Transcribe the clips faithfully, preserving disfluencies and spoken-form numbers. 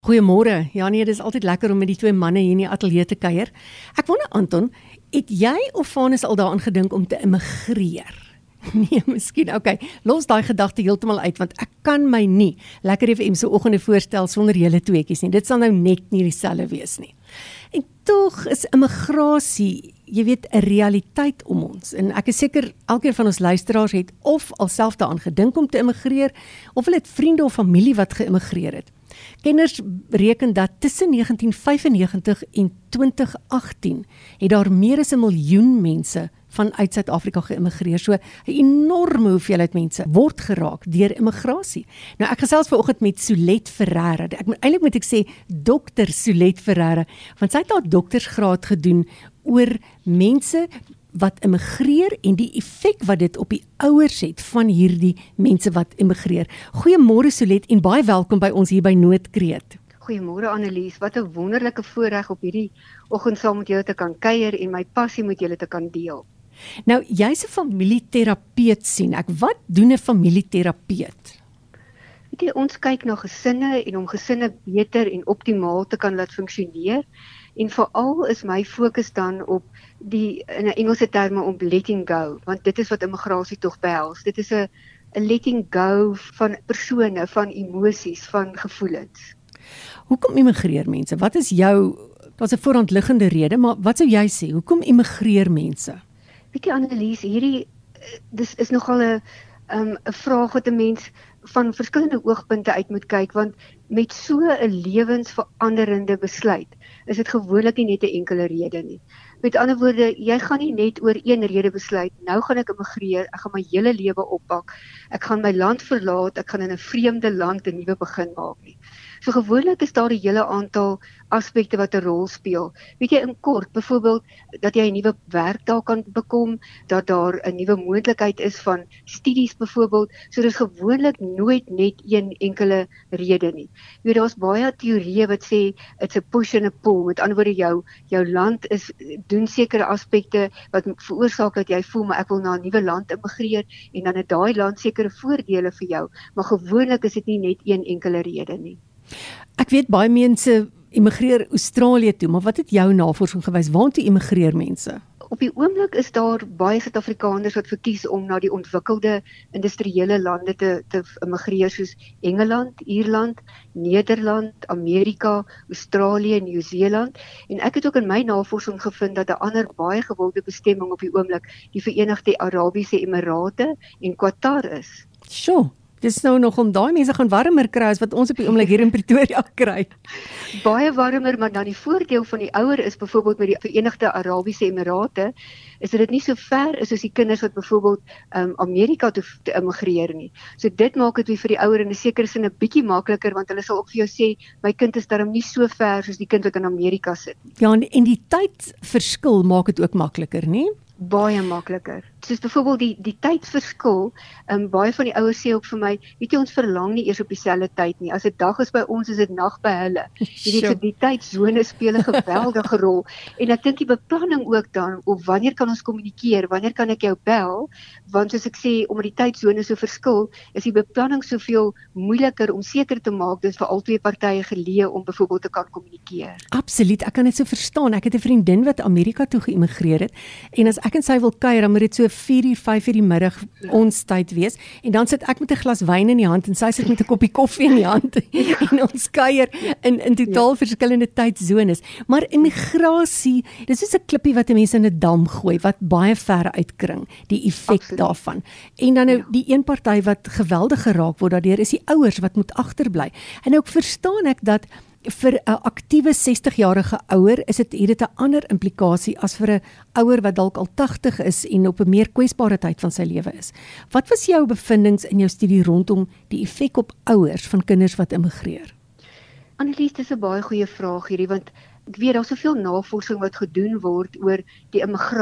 Goeiemôre. Ja nee, dis altyd lekker om met die twee manne hier in die ateljee te kuier. Ek wonder Anton, het jy of Vanus al daaraan gedink om te immigreer? Nee, miskien. Okay, los daai gedagte heeltemal uit want ek kan my nie lekker F M se oggende voorstel sonder julle tweeetjies nie. Dit sal nou net nie dieselfde wees nie. En tog is immigrasie, jy weet, 'n realiteit om ons. En ek is seker elkeen van ons luisteraars het of alself daaraan gedink om te immigreer of hulle het vriende of familie wat geïmmigreer het. Kenners reken dat tussen negentien vyfennegentig en twintig agttien het daar meer as 'n miljoen mense vanuit Suid-Afrika geïmmigreer. So 'n enorme hoeveelheid mense word geraak deur immigrasie. Nou ek gesels vanoggend met Sulet Ferreira. Ek moet eintlik moet ek sê dokter Sulet Ferreira, want sy het haar doktersgraad gedoen oor mense wat immigreer en die effek wat dit op die ouers het van hierdie mense wat immigreer. Goeiemôre Sulet en baie welkom by ons hier by Noordkreet. Goeiemôre Annelies, wat 'n wonderlike voorreg op hierdie oggend saam met julle te kan kuier en my passie met julle te kan deel. Nou, jy's 'n familieterapeut sien ek. Wat doen 'n familieterapeut? Weet jy, ons kyk na gesinne en om gesinne beter en optimaal te kan laat funksioneer. En veral is my fokus dan op die, in 'n Engelse terme, om letting go, want dit is wat immigrasie tog behels. Dit is 'n 'n letting go van persone, van emosies, van gevoelens. Hoekom immigreer mense? Wat is jou, daar's 'n voorhandliggende rede, maar wat sou jy sê? Hoekom immigreer mense? Weet jy Annelies, hierdie dis is nogal 'n um, 'n vraag wat 'n mens van verskillende oogpunte uit moet kyk, want met so 'n lewensveranderende besluit is dit gewoonlik nie net 'n enkele rede nie. Met ander woorde, jy gaan nie net oor een rede besluit, nou gaan ek immigreer, ek gaan my hele lewe oppak, ek gaan my land verlaat, ek gaan in 'n vreemde land 'n nuwe begin maak nie. So gewoonlik is daar 'n hele aantal aspekte wat 'n rol speel. Weet jy, in kort, byvoorbeeld dat jy 'n nuwe werk daar kan bekom, dat daar 'n nuwe moontlikheid is van studies byvoorbeeld. So dis gewoonlik nooit net een enkele rede nie. Jy weet, daar's baie teorieë wat sê it's a push and a pull. Met ander woorde, jou jou land is doen sekere aspekte wat veroorsaak dat jy voel maar ek wil na 'n nuwe land immigreer en dan het daai land sekere voordele vir jou, maar gewoonlik is dit nie net een enkele rede nie. Ek weet baie mense immigreer Australië toe, maar wat het jou navorsing gewys? Waartoe immigreer mense? Op die oomblik is daar baie Suid-Afrikaners wat verkies om na die ontwikkelde industriële lande te te immigreer, soos Engeland, Ierland, Nederland, Amerika, Australië en Nieu-Seeland. En ek het ook in my navorsing gevind dat 'n ander baie gewilde bestemming op die oomblik die Verenigde Arabiese Emirate en Qatar is. Sjoe. Dis nou nog om daai mense gaan warmer kry as wat ons op die oomblik hier in Pretoria kry. Baie warmer, maar dan die voordeel van die ouer is byvoorbeeld met die Verenigde Arabiese Emirate, is dit nie so ver is soos die kinders wat byvoorbeeld um, Amerika toe te immigreer nie. So dit maak dit vir die ouer in 'n sekere sin 'n bietjie makliker, want hulle sal ook vir jou sê, my kind is darm nie so ver soos die kind wat in Amerika sit nie. Ja, en, en die tydverskil maak dit ook makliker, nie? Baie makliker. Soos byvoorbeeld die die tydsverskil, um, baie van die ouers sê ook vir my, weet jy, ons verlang nie eers op dieselfde tyd nie. As dit dag is by ons, is dit nag by hulle. Jy weet, so die tydsone speel 'n geweldige rol. En ek dink die beplanning ook dan, of wanneer kan ons kommunikeer, wanneer kan ek jou bel? Want soos ek sê, omdat die tydsone so verskil, is die beplanning soveel moeiliker om seker te maak dis vir albei partye geleë om byvoorbeeld te kan kommunikeer. Absoluut, ek kan dit so verstaan. Ek het 'n vriendin wat Amerika toe geïmmigreer het en as ek en sy wil kuier, dan moet dit so vier uur, vyf uur die middag ja. ons tyd wees. En dan sit ek met 'n glas wyn in die hand en sy sit met 'n koppie koffie in die hand ja. en ons kuier in in totaal ja. verskillende tydzones. Maar immigrasie, dis is 'n klippie wat mense in 'n dam gooi wat baie ver uitkring, die effek daarvan. En dan nou ja. die een party wat geweldig geraak word daardeur is die ouers wat moet agterbly. En ook verstaan ek dat vir 'n aktiewe sestig-jarige ouer is dit hierdie 'n ander implikasie as vir 'n ouer wat dalk al tagtig is en op 'n meer kwesbare tyd van sy lewe is. Wat was jou bevindinge in jou studie rondom die effek op ouers van kinders wat immigreer? Annelies, dis 'n baie goeie vraag hierdie, want ek weet daar's soveel navorsing wat gedoen word oor die immigrant.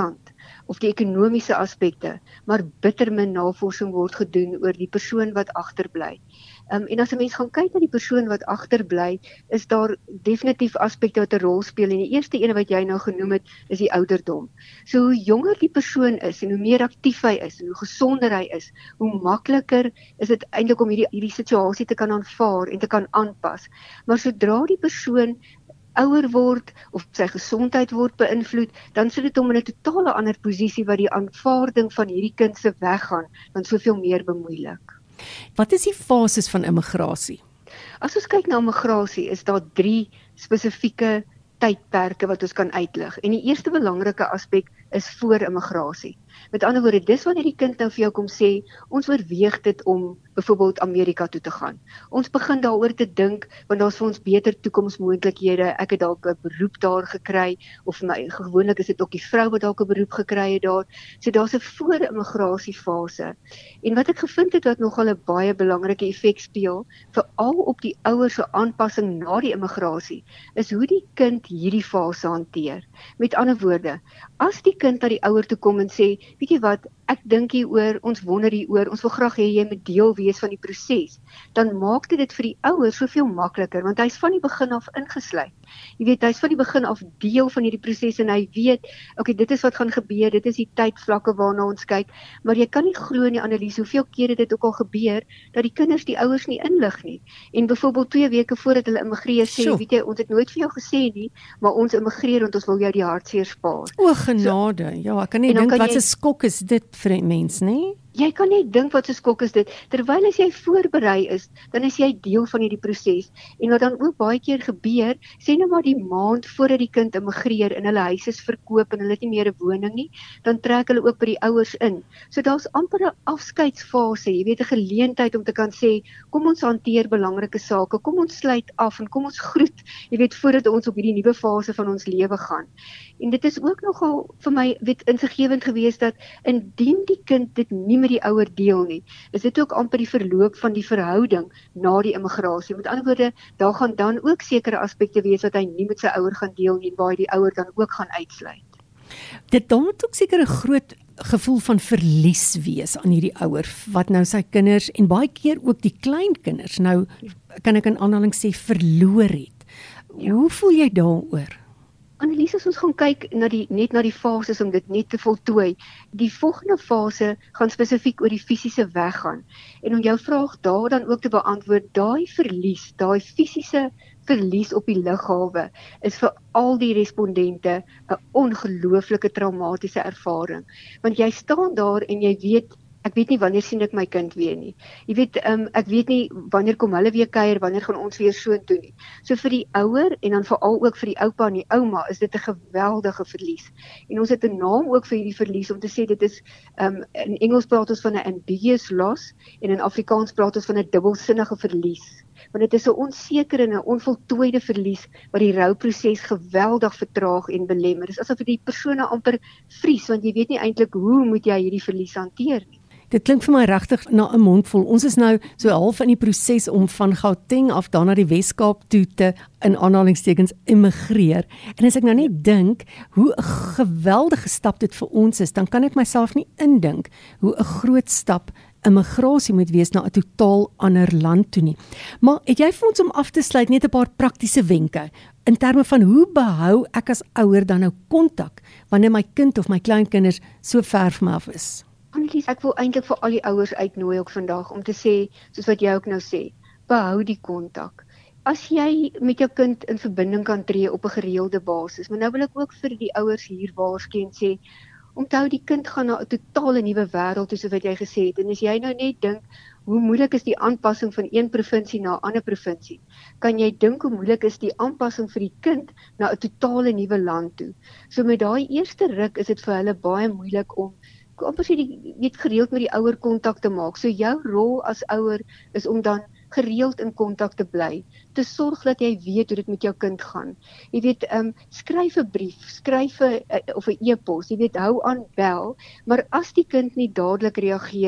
of die ekonomiese aspekte, maar bitter min navorsing word gedoen oor die persoon wat agterbly. Um, en as 'n mens gaan kyk na die persoon wat agterbly, is daar definitief aspekte wat 'n rol speel. En die eerste een wat jy nou genoem het, is die ouderdom. So hoe jonger die persoon is en hoe meer aktief hy is en hoe gesonder hy is, hoe makliker is dit eintlik om hierdie hierdie situasie te kan aanvaar en te kan aanpas. Maar sodra die persoon ouer word of sy gesondheid word beïnvloed, dan sit dit hom in 'n totale ander posisie wat die aanvaarding van hierdie kind se weggaan dan soveel meer bemoeilik. Wat is die fases van immigrasie? As ons kyk na immigrasie, is daar drie spesifieke tydperke wat ons kan uitlig. En die eerste belangrike aspek is voor immigrasie. Met ander woorde, dis wanneer die kind nou vir jou kom sê, ons oorweeg dit om byvoorbeeld Amerika toe te gaan. Ons begin daaroor te dink, want daar's vir ons beter toekomsmoontlikhede. Ek het dalk 'n beroep daar gekry, of my gewoonlik is dit ook die vrou wat dalk 'n beroep gekry het daar. So daar's 'n voor-immigrasiefase. En wat ek gevind het wat nogal 'n baie belangrike effek speel, veral op die ouers se aanpassing na die immigrasie, is hoe die kind hierdie fase hanteer. Met ander woorde, as die kind na die ouer toe kom en sê, weet jy wat, ek dink hieroor, ons wonder hieroor, ons wil graag hê jy moet deel wees van die proses, dan maak dit dit vir die ouer soveel makliker, want hy's van die begin af ingesluit. Jy weet, hy's van die begin af deel van hierdie proses en hy weet, okay, dit is wat gaan gebeur, dit is die tydvlakke waarna ons kyk, maar jy kan nie glo in die analise hoeveel kere dit ook al gebeur, dat die kinders die ouers nie inlig nie. En byvoorbeeld twee weke voordat hulle immigreer sê, Sjoe. weet jy, ons het nooit vir jou gesê nie, maar ons immigreer want ons wil jou die hartseer spaar. O genade, so, ja, ek kan nie en dan dink kan wat jy- 'n skok is dit vir 'n mens, nê? Jy kan net dink wat 'n skok is dit. Terwyl as jy voorberei is, dan is jy deel van hierdie proses. En wat dan ook baie keer gebeur, sê nou maar die maand voordat die kind immigreer en hulle huis is verkoop en hulle het nie meer 'n woning nie, dan trek hulle ook by die ouers in. So daar's amper 'n afskeidsfase, jy weet 'n geleentheid om te kan sê, kom ons hanteer belangrike sake, kom ons sluit af en kom ons groet, jy weet voordat ons op hierdie nuwe fase van ons lewe gaan. En dit is ook nogal vir my weet insiggewend geweest dat indien die kind dit nie met die ouer deel nie, is dit ook amper die verloop van die verhouding na die immigrasie. Met ander woorde, daar gaan dan ook sekere aspekte wees wat hy nie met sy ouer gaan deel nie, waar hy die ouer dan ook gaan uitsluit. Dit dan moet ook seker 'n groot gevoel van verlies wees aan hierdie ouer wat nou sy kinders en baie keer ook die kleinkinders nou kan ek in aanhaling sê verloor het. Ja. Hoe voel jy daaroor? Annelies, as ons gaan kyk na die net na die fases om dit net te voltooi, die volgende fase gaan spesifiek oor die fisiese weggaan. En om jou vraag daar dan ook te beantwoord, daai verlies, daai fisiese verlies op die lughawe is vir al die respondente 'n ongelooflike traumatiese ervaring. Want jy staan daar en jy weet ek weet nie wanneer sien ek my kind weer nie. Jy weet, um, ek weet nie wanneer kom hulle weer kuier, wanneer gaan ons weer so toe nie. So vir die ouer en dan veral ook vir die oupa en die ouma is dit 'n geweldige verlies. En ons het 'n naam ook vir hierdie verlies om te sê dit is um, in Engels praat ons van 'n ambiguous loss en in Afrikaans praat ons van 'n dubbelsinnige verlies. Want dit is 'n onsekere en 'n onvoltooide verlies wat die rouproses geweldig vertraag en belemmer. Dit is asof die persone amper vries want jy weet nie eintlik hoe moet jy hierdie verlies hanteer nie. Dit klink vir my regtig na 'n mondvol. Ons is nou so half in die proses om van Gauteng af dan na die Wes-Kaap toe te in aanhalingstekens immigreer. En as ek nou net dink hoe 'n geweldige stap dit vir ons is, dan kan ek myself nie indink hoe 'n groot stap immigrasie moet wees na 'n totaal ander land toe nie. Maar het jy vir ons om af te sluit net 'n paar praktiese wenke in terme van hoe behou ek as ouer dan nou kontak wanneer my kind of my kleinkinders so ver van my af is? Annelies, ek wil eintlik vir al die ouers uitnooi ook vandag om te sê, soos wat jy ook nou sê, behou die kontak. As jy met jou kind in verbinding kan tree op 'n gereelde basis, maar nou wil ek ook vir die ouers hier waarsku en sê, onthou die kind gaan na 'n totale nuwe wêreld toe soos wat jy gesê het. En as jy nou net dink, hoe moeilik is die aanpassing van een provinsie na 'n ander provinsie? Kan jy dink hoe moeilik is die aanpassing vir die kind na 'n totale nuwe land toe? So met daai eerste ruk is dit vir hulle baie moeilik om amper sê die weet gereeld met die ouer kontak te maak. So jou rol as ouer is om dan gereeld in kontak te bly, te sorg dat jy weet hoe dit met jou kind gaan. Jy weet, um, skryf 'n brief, skryf 'n of 'n e-pos, jy weet, hou aan bel, maar as die kind nie dadelik reageer nie,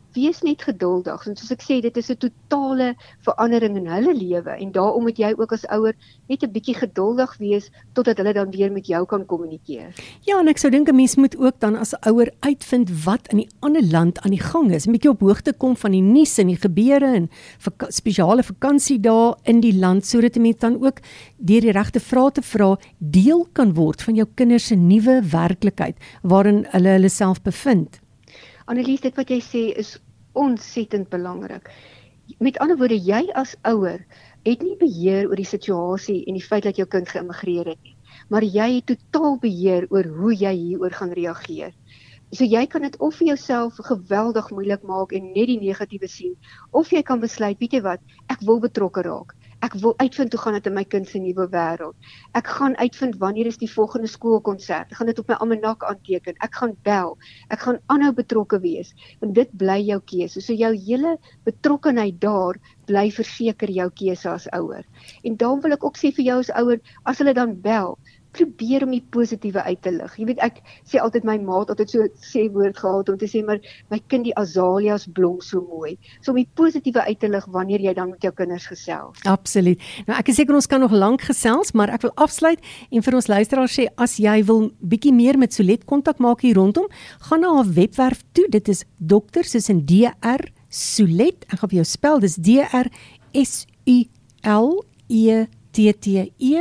wees net geduldig. En soos ek sê, dit is 'n totale verandering in hulle lewe en daarom moet jy ook as ouer net 'n bietjie geduldig wees totdat hulle dan weer met jou kan kommunikeer. Ja, en ek sou dink 'n mens moet ook dan as ouer uitvind wat in die ander land aan die gang is. 'n Bietjie op hoogte kom van die nuus en die gebeure en vaka- spesiale vakansiedae in die land sodat 'n mens dan ook deur die regte vrae te vra deel kan word van jou kinders se nuwe werklikheid waarin hulle hulle self bevind. Annelies, dit wat jy sê is ontsettend belangrik. Met ander woorde, jy as ouer het nie beheer oor die situasie en die feit dat jou kind geïmmigreer het nie, maar jy het totaal beheer oor hoe jy hieroor gaan reageer. So jy kan dit of vir jouself geweldig moeilik maak en net die negatiewe sien, of jy kan besluit, weet jy wat, ek wil betrokke raak. Ek wil uitvind hoe gaan dit in my kind se nuwe wêreld. Ek gaan uitvind wanneer is die volgende skoolkonsert. Ek gaan dit op my almanak aanteken. Ek gaan bel. Ek gaan aanhou betrokke wees. Want dit bly jou keuse. So jou hele betrokkenheid daar bly verseker jou keuse as ouer. En daarom wil ek ook sê vir jou as ouer, as hulle dan bel, probeer om die positiewe uit te lig. Jy weet, ek sê altyd my ma het altyd so sê woord gehad om te sê, maar my kind die azaleas blom so mooi. So om die positiewe uit te lig wanneer jy dan met jou kinders gesels. Absoluut. Nou ek is seker ons kan nog lank gesels, maar ek wil afsluit en vir ons luisteraars sê, as jy wil bietjie meer met Solet kontak maak hier rondom, gaan na haar webwerf toe. Dit is dokter soos in D R Solet. Ek gaan vir jou spel, dis D R S U L E T T E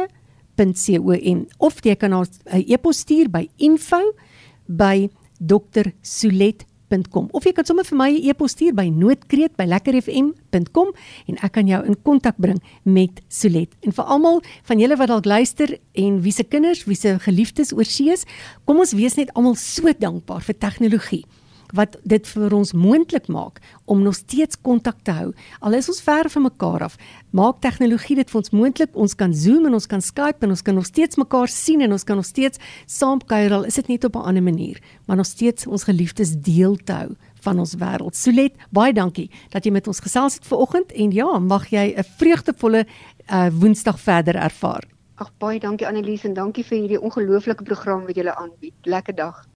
.com of jy kan haar 'n e-pos stuur by info by dokter solet punt com of jy kan sommer vir my 'n e-pos stuur by noodkreet by lekker f m punt com en ek kan jou in kontak bring met Solet. En vir almal van julle wat dalk luister en wie se kinders, wie se geliefdes oorsee is, kom ons wees net almal so dankbaar vir tegnologie wat dit vir ons moontlik maak om nog steeds kontak te hou. Al is ons ver van mekaar af, maak tegnologie dit vir ons moontlik. Ons kan Zoom en ons kan Skype en ons kan nog steeds mekaar sien en ons kan nog steeds saam kuier, al is dit net op 'n ander manier, maar nog steeds ons geliefdes deel te hou van ons wêreld. Solet, baie dankie dat jy met ons gesels het vanoggend en ja, mag jy 'n vreugdevolle uh, Woensdag verder ervaar. Ag, baie dankie Annelies en dankie vir hierdie ongelooflike program wat julle aanbied. Lekker dag.